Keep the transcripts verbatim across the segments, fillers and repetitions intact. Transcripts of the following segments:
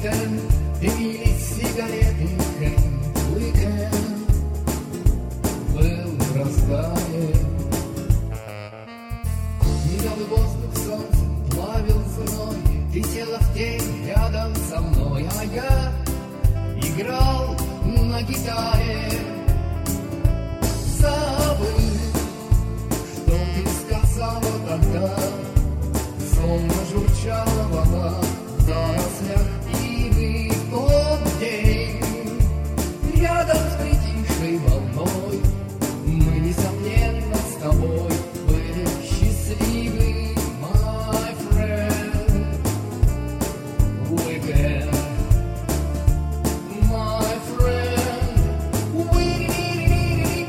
уикенд, дымились сигареты, уикенд был в разгаре. Медовый воздух солнцем плавил зной, ты села в тень рядом со мной, а я играл на гитаре. Забыл, что ты сказала тогда, сонно журчала вода в зарослях, и мы в тот день рядом с притихшей волной мы, несомненно, с тобой были счастливы, my friend. Weekend, my friend, weekend.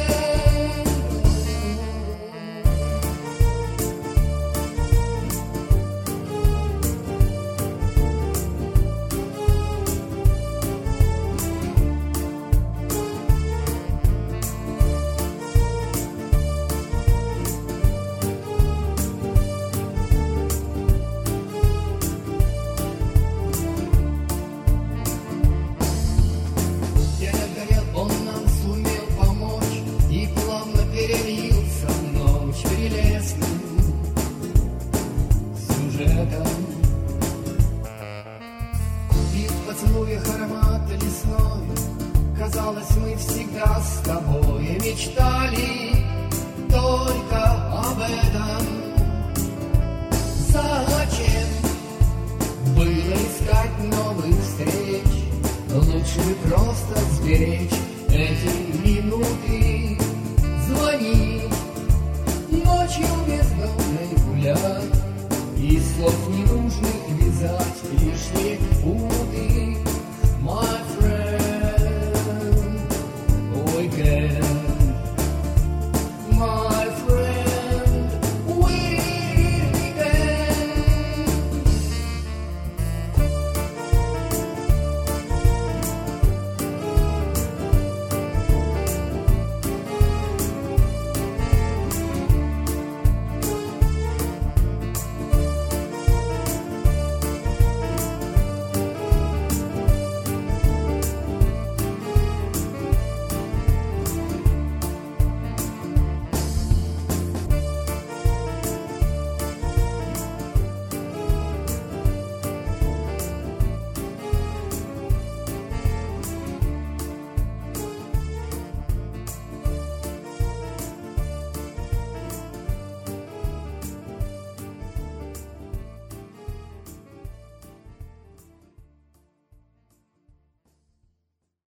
Он нам сумел помочь и плавно перелился в ночь прелестным сюжетом. И в поцелуях аромата лесной, казалось, мы всегда с тобой мечтали только об этом. Зачем было искать новых встреч? Лучше просто сберечь эти минуты. Звони, ночью бездомной гулять, и слов ненужных вязать лишние